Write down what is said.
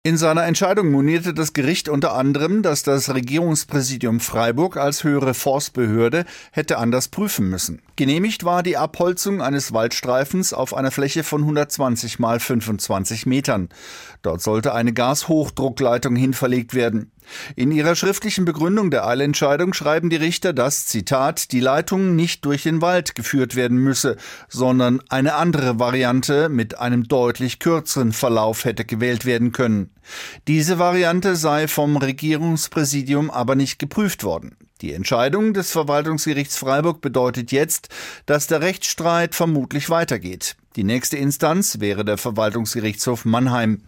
In seiner Entscheidung monierte das Gericht unter anderem, dass das Regierungspräsidium Freiburg als höhere Forstbehörde hätte anders prüfen müssen. Genehmigt war die Abholzung eines Waldstreifens auf einer Fläche von 120 mal 25 Metern. Dort sollte eine Gashochdruckleitung hinverlegt werden. In ihrer schriftlichen Begründung der Eilentscheidung schreiben die Richter, dass, Zitat, die Leitung nicht durch den Wald geführt werden müsse, sondern eine andere Variante mit einem deutlich kürzeren Verlauf hätte gewählt werden können. Diese Variante sei vom Regierungspräsidium aber nicht geprüft worden. Die Entscheidung des Verwaltungsgerichts Freiburg bedeutet jetzt, dass der Rechtsstreit vermutlich weitergeht. Die nächste Instanz wäre der Verwaltungsgerichtshof Mannheim.